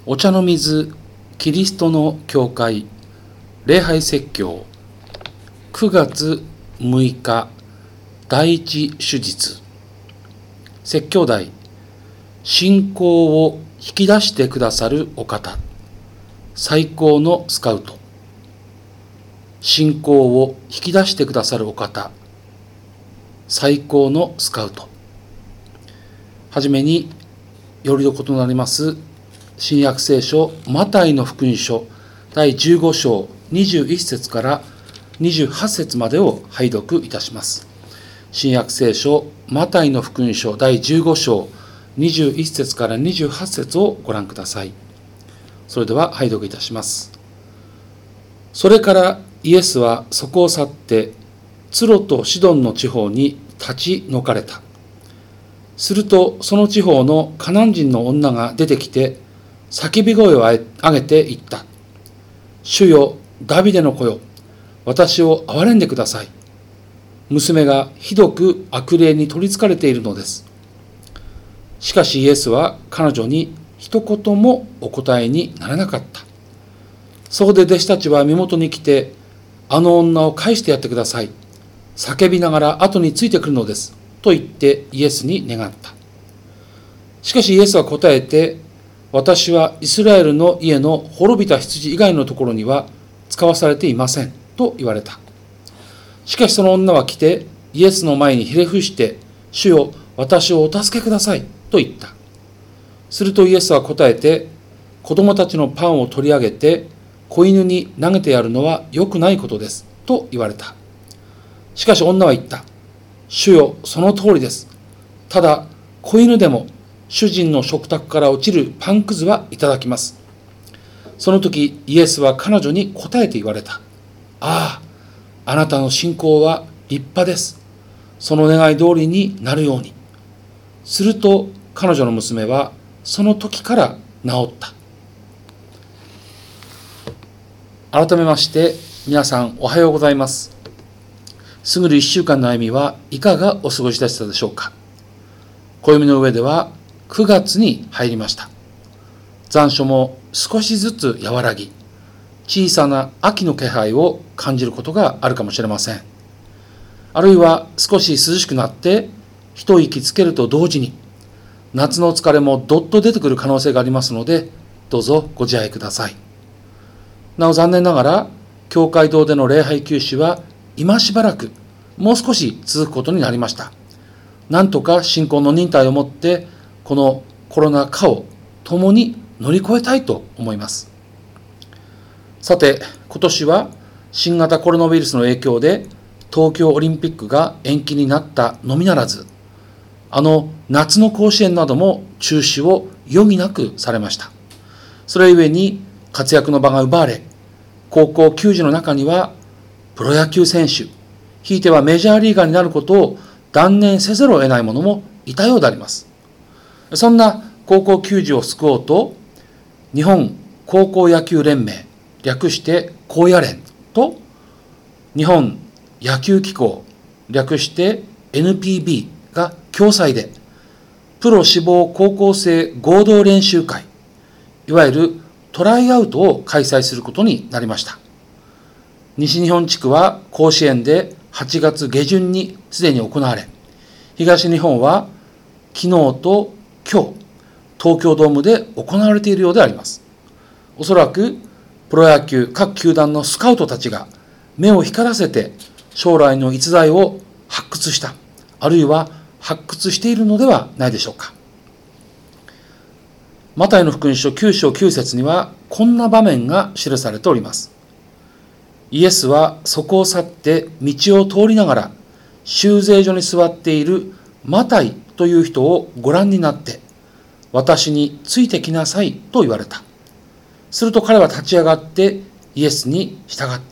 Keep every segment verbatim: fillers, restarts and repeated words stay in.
お茶の水キリストの教会礼拝説教くがつむいか第一手術説教題信仰を引き出してくださるお方最高のスカウト信仰を引き出してくださるお方最高のスカウトはじめによりどことなります新約聖書マタイの福音書だいじゅうごしょうにじゅういっせつからにじゅうはっせつまでを拝読いたします。新約聖書マタイの福音書だいじゅうごしょうにじゅういっせつからにじゅうはっせつをご覧ください。それでは拝読いたします。それからイエスはそこを去ってツロとシドンの地方に立ち退かれた。するとその地方のカナン人の女が出てきて叫び声を上げて言った。主よ、ダビデの子よ、私を憐れんでください。娘がひどく悪霊に取りつかれているのです。しかしイエスは彼女に一言もお答えにならなかった。そこで弟子たちは身元に来て、あの女を返してやってください。叫びながら後についてくるのです。と言ってイエスに願った。しかしイエスは答えて、私はイスラエルの家の滅びた羊以外のところには使わされていませんと言われた。しかしその女は来てイエスの前にひれ伏して、主よ、私をお助けくださいと言った。するとイエスは答えて、子供たちのパンを取り上げて子犬に投げてやるのは良くないことですと言われた。しかし女は言った。主よ、その通りです。ただ子犬でも主人の食卓から落ちるパンくずはいただきます。その時イエスは彼女に答えて言われた。ああ、あなたの信仰は立派です。その願い通りになるように。すると彼女の娘はその時から治った。改めまして皆さんおはようございます。過ぐるいっしゅうかんの歩みはいかがお過ごしでしたでしょうか。暦の上ではくがつに入りました。残暑も少しずつ和らぎ、小さな秋の気配を感じることがあるかもしれません。あるいは少し涼しくなって一息つけると同時に夏の疲れもどっと出てくる可能性がありますので、どうぞご自愛ください。なお残念ながら教会堂での礼拝休止は今しばらくもう少し続くことになりました。なんとか信仰の忍耐をもってこのコロナ禍を共に乗り越えたいと思います。さて、今年は新型コロナウイルスの影響で東京オリンピックが延期になったのみならず、あの夏の甲子園なども中止を余儀なくされました。それゆえに活躍の場が奪われ、高校球児の中にはプロ野球選手、ひいてはメジャーリーガーになることを断念せざるを得ない者もいたようであります。そんな高校球児を救おうと、日本高校野球連盟、略して高野連と、日本野球機構、略して エヌピービー が共催で、プロ志望高校生合同練習会、いわゆるトライアウトを開催することになりました。西日本地区は甲子園ではちがつげじゅんにすでに行われ、東日本は昨日と今日、東京ドームで行われているようであります。おそらくプロ野球各球団のスカウトたちが目を光らせて将来の逸材を発掘した、あるいは発掘しているのではないでしょうか。マタイの福音書きゅうしょうきゅうせつにはこんな場面が記されております。イエスはそこを去って道を通りながら修税所に座っているマタイという人をご覧になって、私についてきなさいと言われた。すると彼は立ち上がってイエスに従った。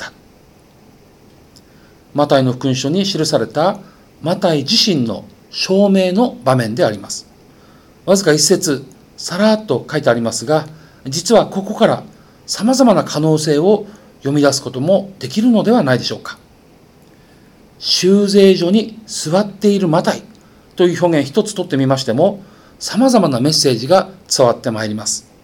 マタイの福音書に記されたマタイ自身の証明の場面であります。わずか一節、さらっと書いてありますが、実はここからさまざまな可能性を読み出すこともできるのではないでしょうか。修税所に座っているマタイという表現一つとってみましても、さまざまなメッセージが伝わってまいります。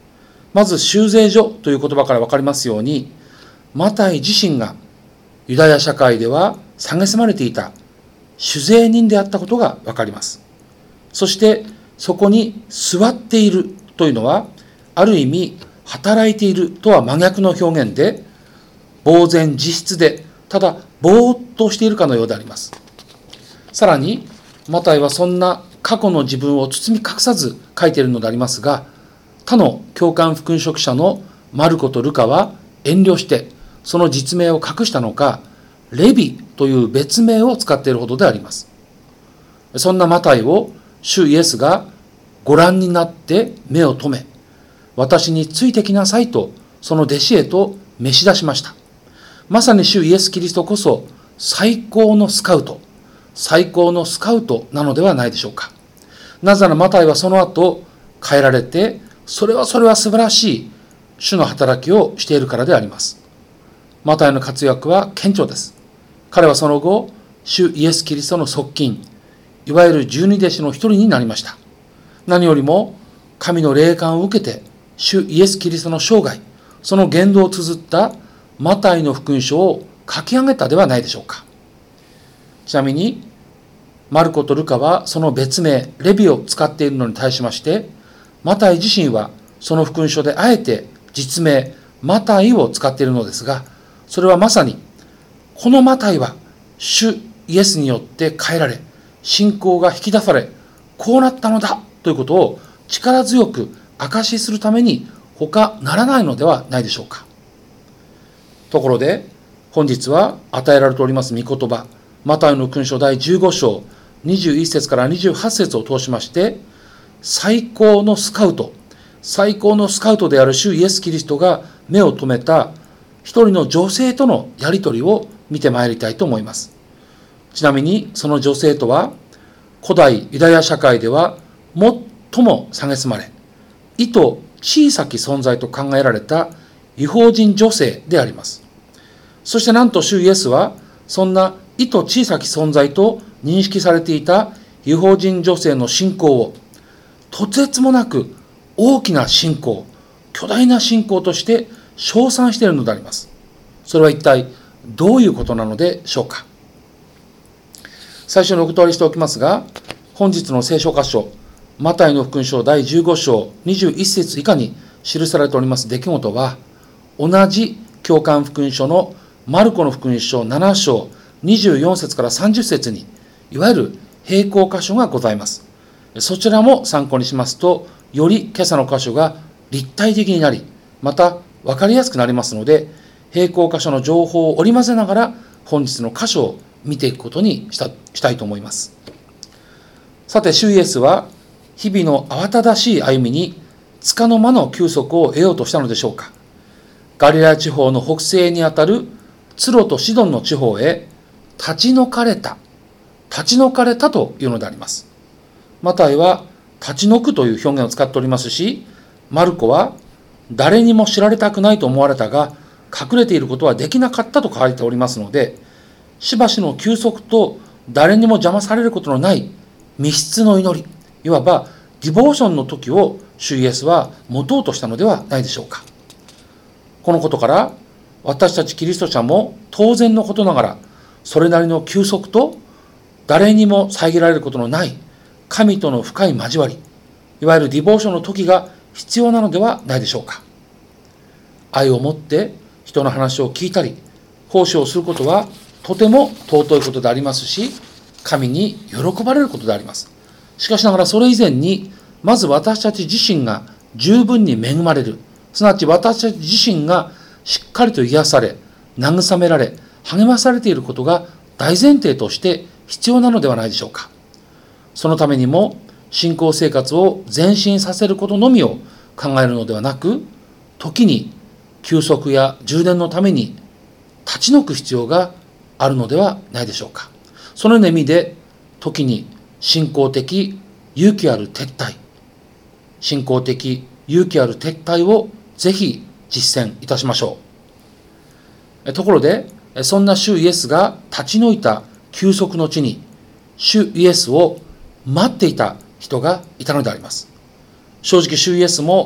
まず修税所という言葉から分かりますように、マタイ自身がユダヤ社会では蔑まれていた酒税人であったことが分かります。そしてそこに座っているというのは、ある意味働いているとは真逆の表現で、呆然自失でただぼーっとしているかのようであります。さらにマタイはそんな過去の自分を包み隠さず書いているのでありますが、他の教官福音書記者のマルコとルカは遠慮してその実名を隠したのか、レビという別名を使っているほどであります。そんなマタイを主イエスがご覧になって目を留め、私についてきなさいとその弟子へと召し出しました。まさに主イエスキリストこそ最高のスカウト、最高のスカウトなのではないでしょうか。なぜならマタイはその後変えられて、それはそれは素晴らしい主の働きをしているからであります。マタイの活躍は顕著です。彼はその後、主イエスキリストの側近、いわゆる十二弟子の一人になりました。何よりも神の霊感を受けて、主イエスキリストの生涯、その言動を綴ったマタイの福音書を書き上げたではないでしょうか。ちなみにマルコとルカはその別名レビを使っているのに対しまして、マタイ自身はその福音書であえて実名マタイを使っているのですが、それはまさにこのマタイは主イエスによって変えられ、信仰が引き出され、こうなったのだということを力強く証しするために他ならないのではないでしょうか。ところで本日は与えられております御言葉、マタイの福音書第じゅうご章にじゅういち節からにじゅうはち節を通しまして、最高のスカウト、最高のスカウトである主イエスキリストが目を留めた一人の女性とのやり取りを見てまいりたいと思います。ちなみにその女性とは、古代ユダヤ社会では最も蔑まれ、意図小さき存在と考えられた異邦人女性であります。そしてなんと主イエスはそんな意図小さき存在と認識されていた異邦人女性の信仰をとてつもなく大きな信仰、巨大な信仰として称賛しているのであります。それは一体どういうことなのでしょうか。最初にお断りしておきますが、本日の聖書箇所、マタイの福音書第じゅうご章にじゅういち節以下に記されております出来事は、同じ教官福音書のマルコの福音書なな章にじゅうよん節からさんじゅう節に、いわゆる並行箇所がございます。そちらも参考にしますと、より今朝の箇所が立体的になり、また分かりやすくなりますので、並行箇所の情報を織り交ぜながら本日の箇所を見ていくことにした、したいと思います。さて、主イエスは日々の慌ただしい歩みに束の間の休息を得ようとしたのでしょうか。ガリラヤ地方の北西にあたるツロとシドンの地方へ立ち退かれた、立ち退かれたというのであります。マタイは立ち退くという表現を使っておりますし、マルコは誰にも知られたくないと思われたが隠れていることはできなかったと書かれておりますので、しばしの休息と誰にも邪魔されることのない密室の祈り、いわばディボーションの時を主イエスは持とうとしたのではないでしょうか。このことから私たちキリスト者も当然のことながら、それなりの休息と誰にも遮られることのない神との深い交わり、いわゆるディボーションの時が必要なのではないでしょうか。愛を持って人の話を聞いたり奉仕をすることはとても尊いことでありますし、神に喜ばれることであります。しかしながらそれ以前に、まず私たち自身が十分に恵まれる、すなわち私たち自身がしっかりと癒され、慰められ、励まされていることが大前提として必要なのではないでしょうか。そのためにも信仰生活を前進させることのみを考えるのではなく、時に休息や充電のために立ち退く必要があるのではないでしょうか。そのような意味で、時に信仰的勇気ある撤退、信仰的勇気ある撤退をぜひ実践いたしましょう。ところで、そんな主イエスが立ち退いた休息の地に、主イエスを待っていた人がいたのであります。正直主イエスも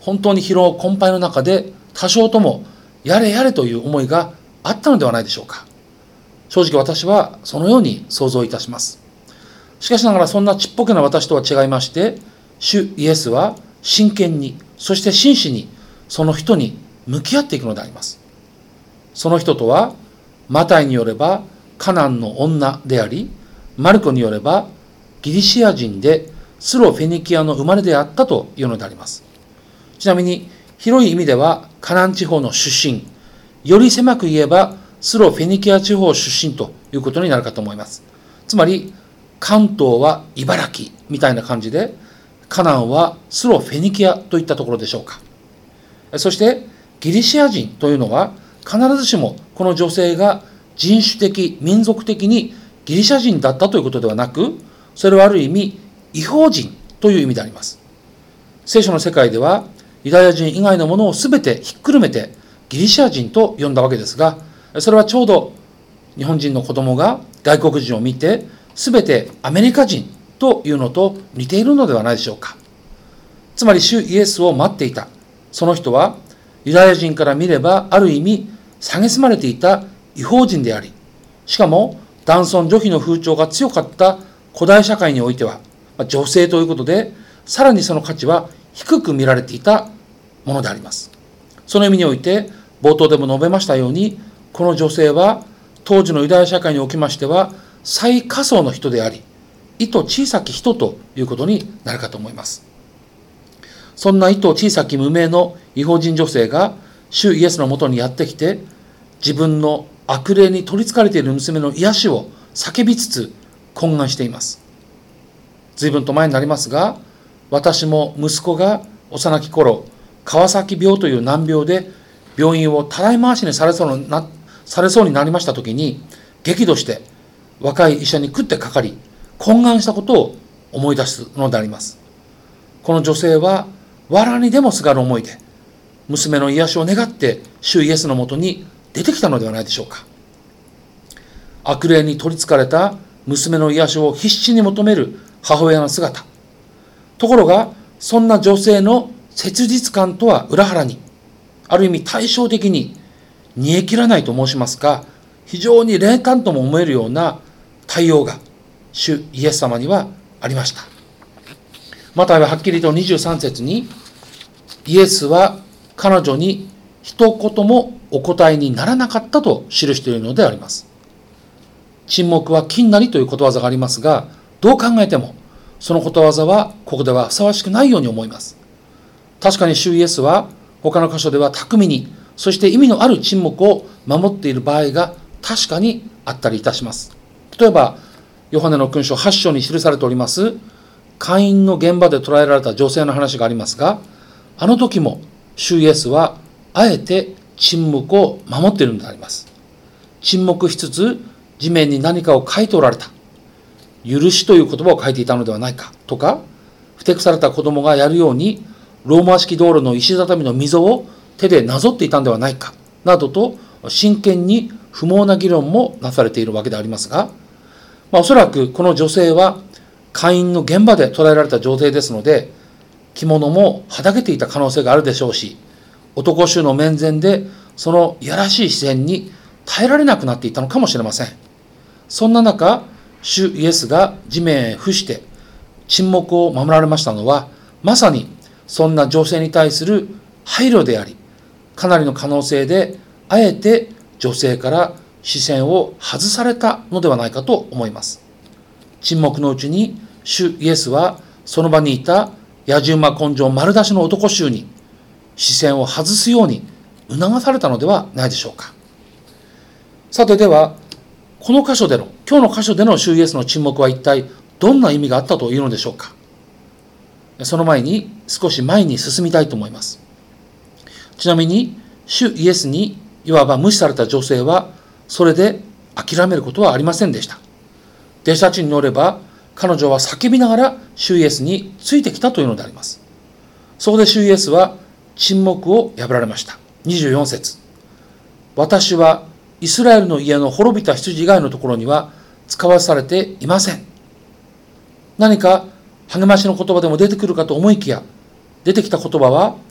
本当に疲労困憊の中で多少ともやれやれという思いがあったのではないでしょうか。正直私はそのように想像いたします。しかしながらそんなちっぽけな私とは違いまして、主イエスは真剣に、そして真摯にその人に向き合っていくのであります。その人とはマタイによればカナンの女であり、マルコによればギリシア人でスロフェニキアの生まれであったというのであります。ちなみに広い意味ではカナン地方の出身、より狭く言えばスロフェニキア地方出身ということになるかと思います。つまり関東は茨城みたいな感じで、カナンはスロフェニキアといったところでしょうか。そしてギリシア人というのは必ずしもこの女性が人種的民族的にギリシャ人だったということではなく、それはある意味異邦人という意味であります。聖書の世界ではユダヤ人以外のものを全てひっくるめてギリシャ人と呼んだわけですが、それはちょうど日本人の子供が外国人を見て全てアメリカ人というのと似ているのではないでしょうか。つまり主イエスを待っていたその人はユダヤ人から見ればある意味蔑まれていた異邦人であり、しかも男尊女卑の風潮が強かった古代社会においては女性ということでさらにその価値は低く見られていたものであります。その意味において冒頭でも述べましたように、この女性は当時のユダヤ社会におきましては最下層の人であり、意図小さき人ということになるかと思います。そんな意図小さき無名の異邦人女性が主イエスのもとにやってきて、自分の悪霊に取りつかれている娘の癒しを叫びつつ懇願しています。随分と前になりますが、私も息子が幼き頃川崎病という難病で病院をたらい回しにされそうにな、されそうになりました時に、激怒して若い医者に食ってかかり懇願したことを思い出すのであります。この女性は藁にでもすがる思いで娘の癒しを願って主イエスのもとに出てきたのではないでしょうか。悪霊に取りつかれた娘の癒しを必死に求める母親の姿。ところがそんな女性の切実感とは裏腹に、ある意味対照的に煮え切らないと申しますか、非常に冷淡とも思えるような対応が主イエス様にはありました。マタイははっきりとにじゅうさん節に、イエスは彼女に一言もお答えにならなかったと記しているのであります。沈黙は金なりということわざがありますが、どう考えてもそのことわざはここではふさわしくないように思います。確かに主イエスは他の箇所では巧みに、そして意味のある沈黙を守っている場合が確かにあったりいたします。例えばヨハネの勲章はち章に記されております姦淫の現場で捕らえられた女性の話がありますが、あの時も主イエスはあえて沈黙を守っているのであります。沈黙しつつ地面に何かを書いておられた。許しという言葉を書いていたのではないかとか、ふてくされた子供がやるようにローマ式道路の石畳の溝を手でなぞっていたのではないかなどと真剣に不毛な議論もなされているわけでありますが、まあ、おそらくこの女性は姦淫の現場で捕らえられた女性ですので、着物もはだけていた可能性があるでしょうし、男衆の面前でそのいやらしい視線に耐えられなくなっていたのかもしれません。そんな中、主イエスが地面へ伏して沈黙を守られましたのは、まさにそんな女性に対する配慮であり、かなりの可能性であえて女性から視線を外されたのではないかと思います。沈黙のうちに主イエスはその場にいた野じ馬根性丸出しの男衆に視線を外すように促されたのではないでしょうか。さて、ではこの箇所での今日の箇所での主イエスの沈黙は一体どんな意味があったというのでしょうか。その前に少し前に進みたいと思います。ちなみに主イエスにいわば無視された女性はそれで諦めることはありませんでした。弟子たちによれば彼女は叫びながら主イエスについてきたというのであります。そこで主イエスは沈黙を破られました。にじゅうよん節、私はイスラエルの家の滅びた羊以外のところには使わされていません。何か励ましの言葉でも出てくるかと思いきや、出てきた言葉は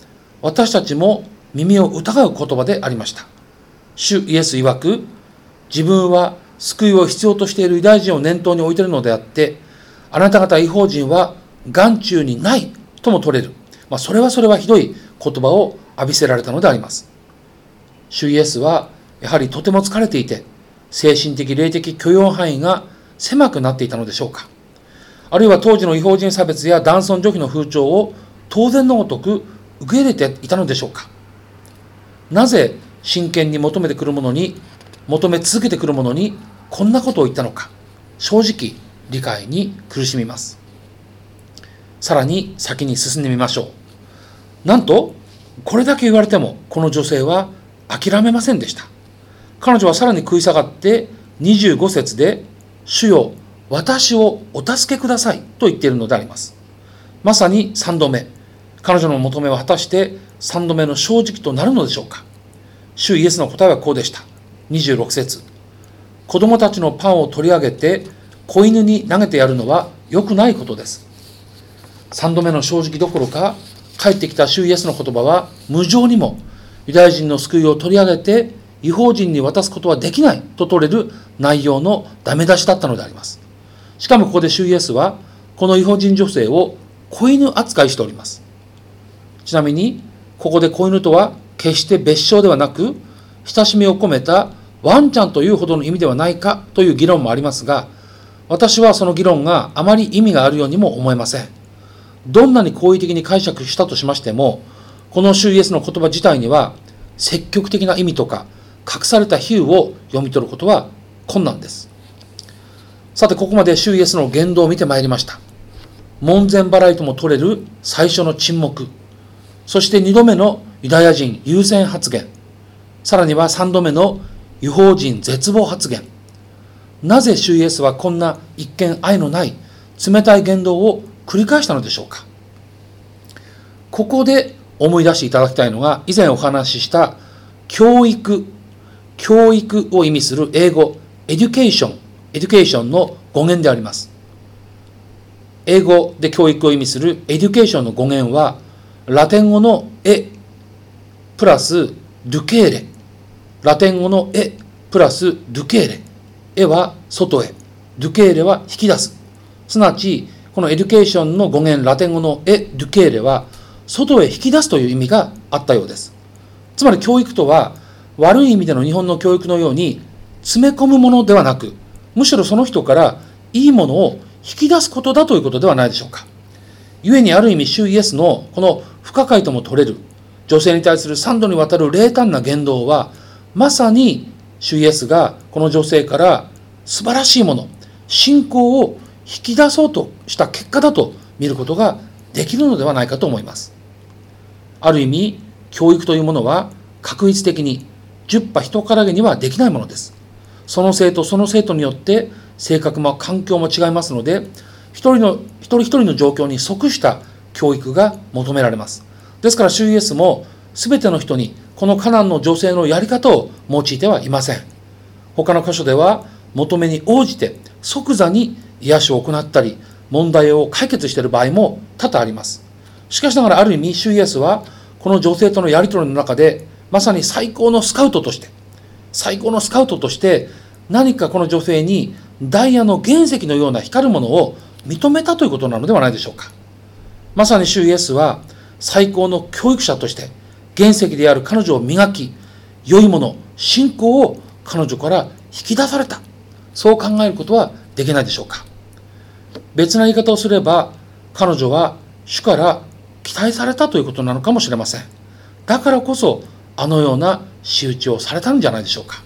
私たちも耳を疑う言葉でありました。主イエス曰く、自分は救いを必要としているユダヤ人を念頭に置いているのであって、あなた方異邦人は眼中にないとも取れる。まあ、それはそれはひどい言葉を浴びせられたのであります。主イエスはやはりとても疲れていて、精神的霊的許容範囲が狭くなっていたのでしょうか。あるいは当時の異邦人差別や男尊女卑の風潮を当然のごとく受け入れていたのでしょうか。なぜ真剣に求めてくるものに、求め続けてくるものにこんなことを言ったのか、正直理解に苦しみます。さらに先に進んでみましょう。なんとこれだけ言われてもこの女性は諦めませんでした。彼女はさらに食い下がってにじゅうご節で、主よ私をお助けくださいと言っているのであります。まさにさんどめ、彼女の求めは果たしてさんどめの正直となるのでしょうか。主イエスの答えはこうでした。にじゅうろく節、子供たちのパンを取り上げて子犬に投げてやるのは良くないことです。さんどめの正直どころか、帰ってきた主イエスの言葉は無情にもユダヤ人の救いを取り上げて異邦人に渡すことはできないと取れる内容のダメ出しだったのであります。しかもここで主イエスはこの異邦人女性を子犬扱いしております。ちなみにここで子犬とは決して別称ではなく、親しみを込めたワンちゃんというほどの意味ではないかという議論もありますが、私はその議論があまり意味があるようにも思えません。どんなに好意的に解釈したとしましても、この主イエスの言葉自体には積極的な意味とか隠された比喩を読み取ることは困難です。さて、ここまで主イエスの言動を見てまいりました。門前払いとも取れる最初の沈黙、そしてにどめのユダヤ人優先発言、さらにはさんどめの異邦人絶望発言。なぜ主イエスはこんな一見愛のない冷たい言動を繰り返したのでしょうか。ここで思い出していただきたいのが、以前お話しした教育、教育を意味する英語、エデュケーション、エデュケーションの語源であります。英語で教育を意味するエデュケーションの語源は、ラテン語のエプラスドゥケーレ、ラテン語のエプラスドゥケーレ、エは外へ、ドゥケーレは引き出す。すなわち、このエデュケーションの語源、ラテン語のエドゥケーレは、外へ引き出すという意味があったようです。つまり教育とは、悪い意味での日本の教育のように詰め込むものではなく、むしろその人からいいものを引き出すことだということではないでしょうか。故にある意味、主イエスのこの不可解とも取れる女性に対する三度にわたる冷淡な言動は、まさに主イエスがこの女性から素晴らしいもの、信仰を引き出そうとした結果だと見ることができるのではないかと思います。ある意味、教育というものは確率的に十羽一からげにはできないものです。その生徒その生徒によって性格も環境も違いますので、一人の一人一人の状況に即した教育が求められます。ですから主イエスも全ての人にこのカナンの女性のやり方を用いてはいません。他の箇所では求めに応じて即座に癒しを行ったり問題を解決している場合も多々あります。しかしながらある意味、主イエスはこの女性とのやり取りの中でまさに最高のスカウトとして最高のスカウトとして何かこの女性にダイヤの原石のような光るものを認めたということなのではないでしょうか。まさに主イエスは最高の教育者として原石である彼女を磨き、良いもの、信仰を彼女から引き出された、そう考えることはできないでしょうか。別な言い方をすれば、彼女は主から期待されたということなのかもしれません。だからこそあのような仕打ちをされたんじゃないでしょうか。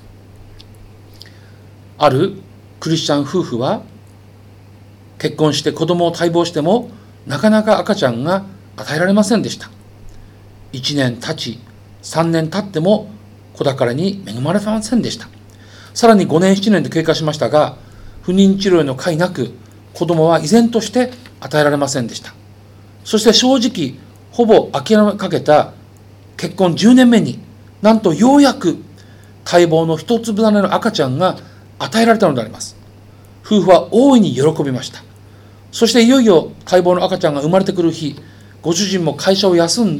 あるクリスチャン夫婦は結婚して子供を待望してもなかなか赤ちゃんが与えられませんでした。いちねん経ちさんねん経っても子宝に恵まれませんでした。さらにごねんななねんと経過しましたが、不妊治療への甲斐なく子供は依然として与えられませんでした。そして正直ほぼ諦めかけた結婚じゅうねんめに、なんとようやく待望の一粒種の赤ちゃんが与えられたのであります。夫婦は大いに喜びました。そしていよいよ待望の赤ちゃんが生まれてくる日、ご主人も会社を休んで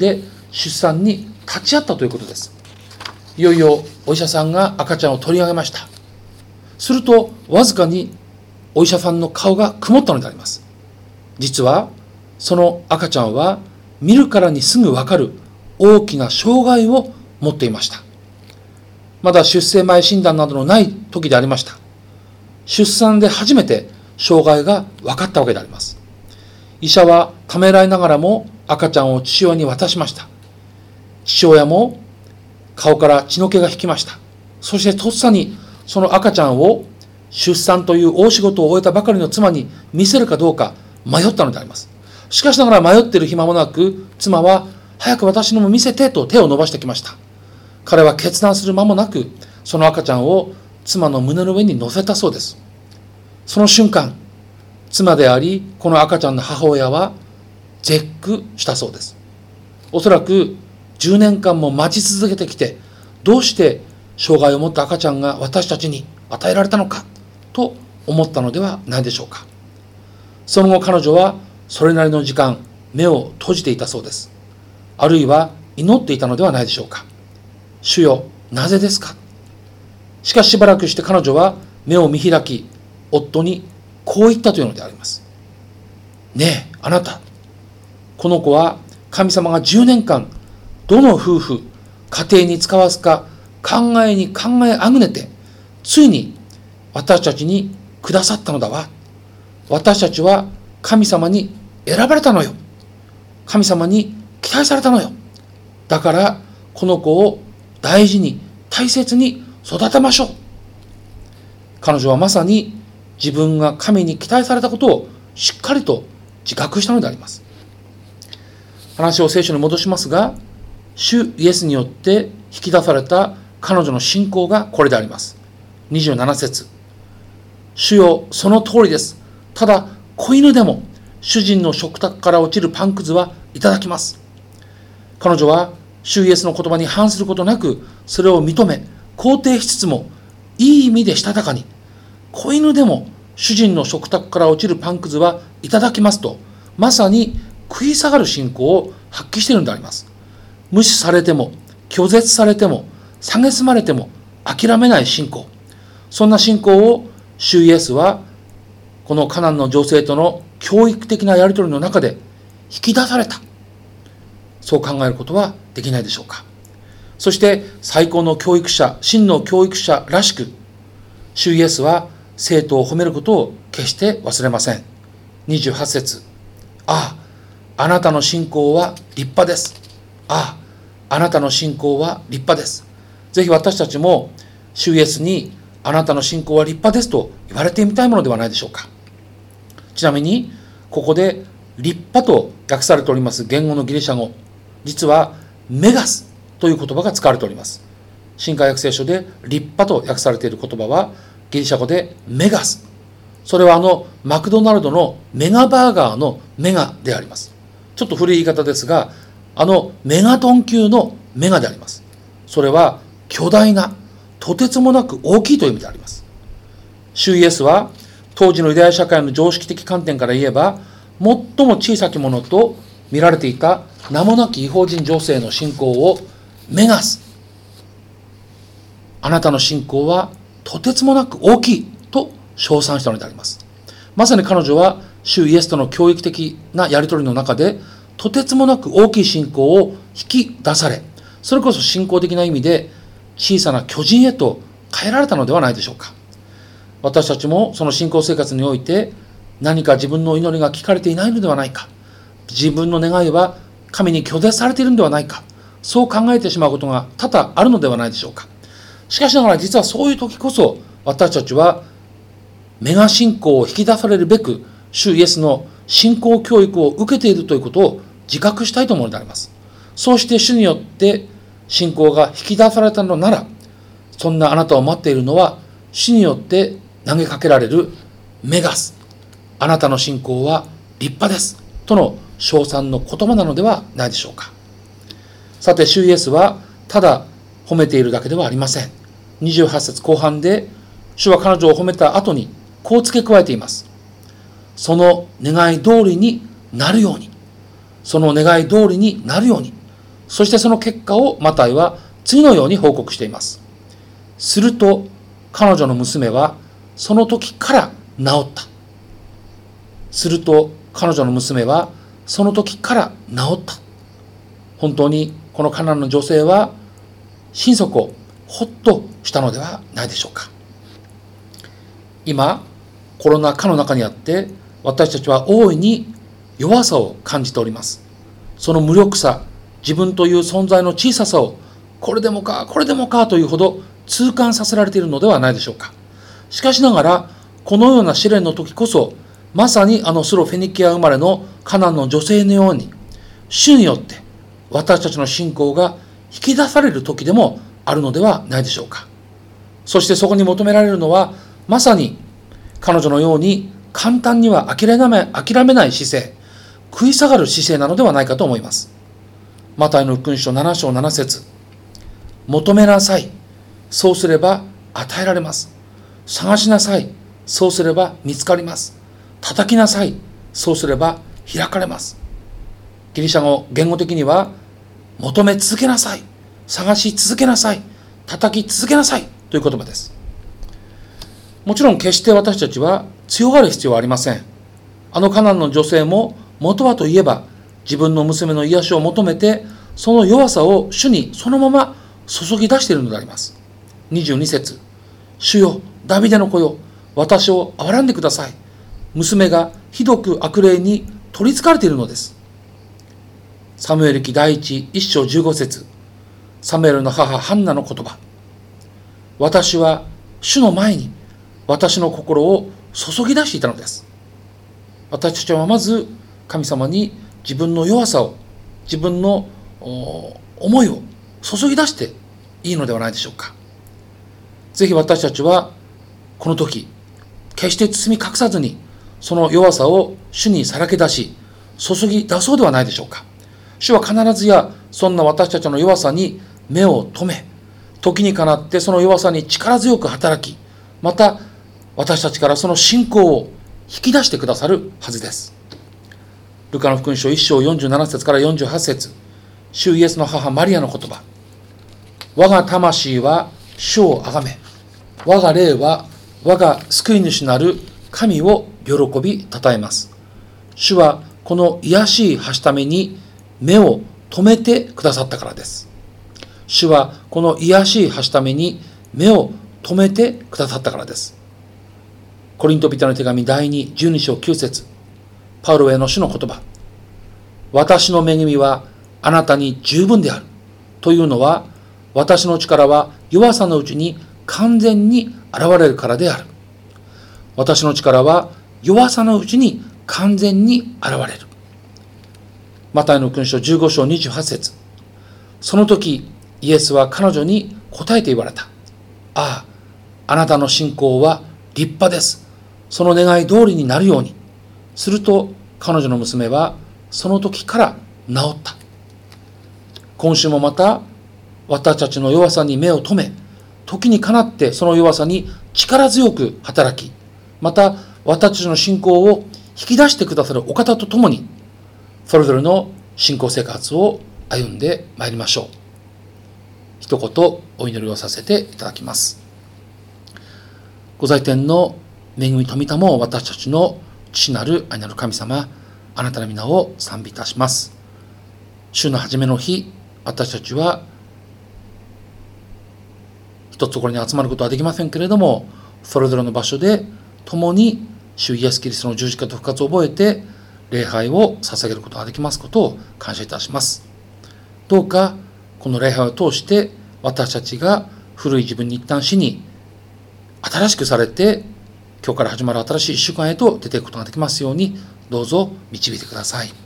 出産に立ち会ったということです。いよいよお医者さんが赤ちゃんを取り上げました。するとわずかにお医者さんの顔が曇ったのであります。実はその赤ちゃんは見るからにすぐわかる大きな障害を持っていました。まだ出生前診断などのない時でありました。出産で初めて障害が分かったわけであります。医者はためらいながらも赤ちゃんを父親に渡しました。父親も顔から血の気が引きました。そしてとっさにその赤ちゃんを出産という大仕事を終えたばかりの妻に見せるかどうか迷ったのであります。しかしながら迷っている暇もなく、妻は早く私のも見せてと手を伸ばしてきました。彼は決断する間もなく、その赤ちゃんを妻の胸の上に乗せたそうです。その瞬間、妻であり、この赤ちゃんの母親は絶句したそうです。おそらくじゅうねんかんも待ち続けてきて、どうして障害を持った赤ちゃんが私たちに与えられたのかと思ったのではないでしょうか。その後彼女はそれなりの時間、目を閉じていたそうです。あるいは祈っていたのではないでしょうか。主よ、なぜですか。しかししばらくして彼女は目を見開き、夫にこう言ったというのであります。ねえ、あなた。この子は神様がじゅうねんかん、どの夫婦、家庭に使わすか考えに考えあぐねて、ついに私たちにくださったのだわ。私たちは神様に選ばれたのよ。神様に期待されたのよ。だからこの子を大事に大切に育てましょう。彼女はまさに自分が神に期待されたことをしっかりと自覚したのであります。話を聖書に戻しますが、主イエスによって引き出された彼女の信仰がこれであります。にじゅうなな節。主よ、その通りです。ただ子犬でも主人の食卓から落ちるパンくずはいただきます。彼女は主イエスの言葉に反することなく、それを認め肯定しつつも、いい意味でしたたかに、子犬でも主人の食卓から落ちるパンくずはいただきますと、まさに食い下がる信仰を発揮しているのであります。無視されても拒絶されても蔑まれても諦めない信仰、そんな信仰を主イエスはこのカナンの女性との教育的なやり取りの中で引き出された、そう考えることはできないでしょうか。そして最高の教育者、真の教育者らしく、主イエスは生徒を褒めることを決して忘れません。にじゅうはち節。ああ、あなたの信仰は立派です。ああ、あなたの信仰は立派です。ぜひ私たちも主イエスにあなたの信仰は立派ですと言われてみたいものではないでしょうか。ちなみにここで立派と訳されております言語のギリシャ語、実はメガスという言葉が使われております。新海訳聖書で立派と訳されている言葉はギリシャ語でメガス。それはあのマクドナルドのメガバーガーのメガであります。ちょっと古い言い方ですが、あのメガトン級のメガであります。それは巨大な、とてつもなく大きいという意味であります。主イエスは当時のユダヤ社会の常識的観点から言えば、最も小さきものと見られていた名もなき異邦人女性の信仰をメガス。あなたの信仰はとてつもなく大きいと称賛したのであります。まさに彼女は主イエスとの教育的なやり取りの中で、とてつもなく大きい信仰を引き出され、それこそ信仰的な意味で小さな巨人へと変えられたのではないでしょうか。私たちもその信仰生活において、何か自分の祈りが聞かれていないのではないか、自分の願いは神に拒絶されているのではないか、そう考えてしまうことが多々あるのではないでしょうか。しかしながら実はそういう時こそ、私たちはメガ信仰を引き出されるべく、主イエスの信仰教育を受けているということを自覚したいと思うのであります。そうして主によって信仰が引き出されたのなら、そんなあなたを待っているのは、主によって投げかけられるメガス、あなたの信仰は立派ですとの称賛の言葉なのではないでしょうか。さて、主イエスはただ褒めているだけではありません。にじゅうはち節後半で、主は彼女を褒めた後にこう付け加えています。その願い通りになるように、その願い通りになるように、 そしてその結果をマタイは次のように報告しています。すると彼女の娘はその時から治った。すると彼女の娘はその時から治った。本当にこのカナンの女性は心底ほっとしたのではないでしょうか。今コロナ禍の中にあって私たちは大いに弱さを感じております。その無力さ、自分という存在の小ささをこれでもかこれでもかというほど痛感させられているのではないでしょうか。しかしながらこのような試練の時こそまさにあのスロフェニキア生まれのカナンの女性のように主によって私たちの信仰が引き出される時でもあるのではないでしょうか。そしてそこに求められるのはまさに彼女のように簡単には諦め、諦めない姿勢、食い下がる姿勢なのではないかと思います。マタイの福音書なな章なな節、求めなさい、そうすれば与えられます。探しなさい、そうすれば見つかります。叩きなさい、そうすれば開かれます。ギリシャ語言語的には求め続けなさい、探し続けなさい、叩き続けなさいという言葉です。もちろん決して私たちは強がる必要はありません。あのカナンの女性も元はといえば自分の娘の癒しを求めてその弱さを主にそのまま注ぎ出しているのであります。にじゅうに節、主よダビデの子よ、私を憐らんでください。娘がひどく悪霊に取りつかれているのです。サムエル記第一一章じゅうご節、サムエルの母ハンナの言葉、私は主の前に私の心を注ぎ出していたのです。私たちはまず神様に自分の弱さを、自分の思いを注ぎ出していいのではないでしょうか。ぜひ私たちはこの時決して包み隠さずにその弱さを主にさらけ出し注ぎ出そうではないでしょうか。主は必ずやそんな私たちの弱さに目を留め、時にかなってその弱さに力強く働き、また私たちからその信仰を引き出してくださるはずです。ルカの福音書いち章よんじゅうなな節からよんじゅうはち節、主イエスの母マリアの言葉、我が魂は主をあがめ、我が霊は我が救い主なる神を喜びたたえます。主はこの癒しいはしために目を留めてくださったからです。主はこの癒しいはしために目を留めてくださったからです。コリント人の手紙第にじゅうに章きゅう節、パウロへの主の言葉、私の恵みはあなたに十分であるというのは、私の力は弱さのうちに完全に現れるからである。私の力は弱さのうちに完全に現れる。マタイの福音書じゅうご章にじゅうはち節、その時イエスは彼女に答えて言われた。ああ、あなたの信仰は立派です。その願い通りになるように。すると彼女の娘はその時から治った。今週もまた私たちの弱さに目を留め、時にかなってその弱さに力強く働き、また私たちの信仰を引き出してくださるお方と共に、それぞれの信仰生活を歩んでまいりましょう。一言お祈りをさせていただきます。ご在天の恵み富田も私たちの父なる愛なる神様、あなたの皆を賛美いたします。週の初めの日、私たちは一つところに集まることはできませんけれども、それぞれの場所で共に主イエスキリストの十字架と復活を覚えて礼拝を捧げることができますことを感謝いたします。どうかこの礼拝を通して私たちが古い自分に一旦死に新しくされて、今日から始まる新しい一週間へと出ていくことができますように、どうぞ導いてください。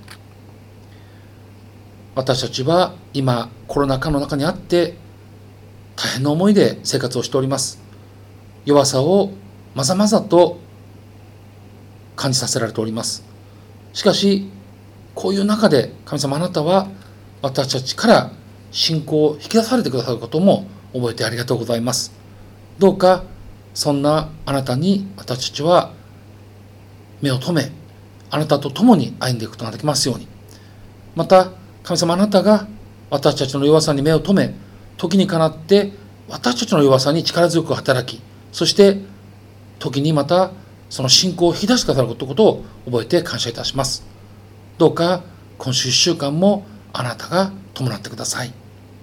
私たちは今コロナ禍の中にあって大変な思いで生活をしております。弱さをまざまざと感じさせられております。しかしこういう中で神様、あなたは私たちから信仰を引き出されてくださることも覚えてありがとうございます。どうかそんなあなたに私たちは目を留め、あなたと共に歩んでいくことができますように。また神様、あなたが私たちの弱さに目を留め、時にかなって私たちの弱さに力強く働き、そして時にまたその信仰を引き出してくださることを覚えて感謝いたします。どうか今週いっしゅうかんもあなたが伴ってください。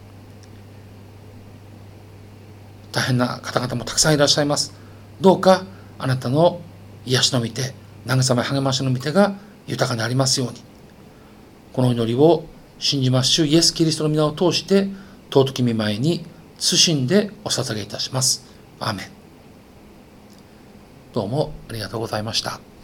大変な方々もたくさんいらっしゃいます。どうかあなたの癒しの御手、慰め励ましの御手が豊かにありますように。この祈りを信じます主イエス・キリストの皆を通して尊き御前に謹んでお捧げいたします。アーメン。どうもありがとうございました。